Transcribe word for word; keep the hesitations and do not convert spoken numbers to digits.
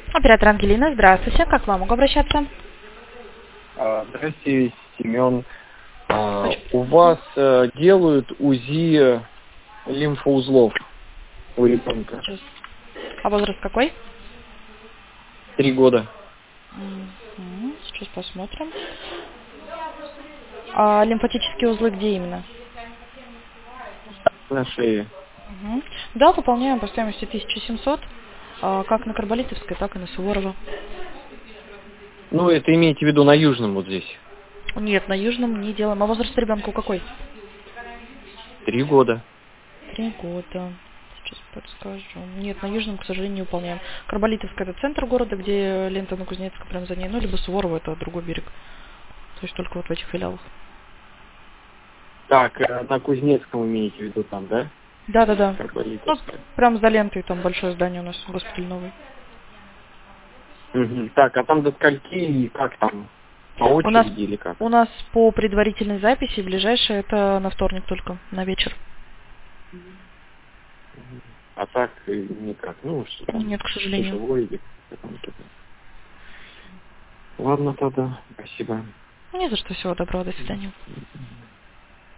Оператор Ангелина, здравствуйте. Как к вам могу обращаться? А, Здравствуйте, Семен. А, у вас а, делают УЗИ лимфоузлов у ребенка? А возраст какой? Три года. Угу. Сейчас посмотрим. А лимфатические узлы где именно? На шее. Угу. Да, выполняем по стоимости тысяча семьсот, а, как на Карболитовской, так и на Суворова. Ну, это имеете в виду на Южном вот здесь? Нет, на Южном не делаем. А возраст ребенка какой? Три года. Три года. Сейчас подскажу. Нет, на Южном, к сожалению, не выполняем. Карболитовская — это центр города, где лента на Кузнецка прям за ней, ну, либо Суворова — это другой берег. То есть только вот в этих филиалах. Так, э, на Кузнецком имеете в виду там, да? Да-да-да. Ну, Карболитовская. прям за лентой там большое здание у нас, госпиталь новый. Мгм. Так, а там до скольки и как там? По У нас, очереди или как? у нас по предварительной записи ближайшее это на вторник только, на вечер. А так э, никак. Ну, что там, Нет, к сожалению. часовой или как там что-то. Ладно тогда, спасибо. Не за что, всего доброго, до свидания.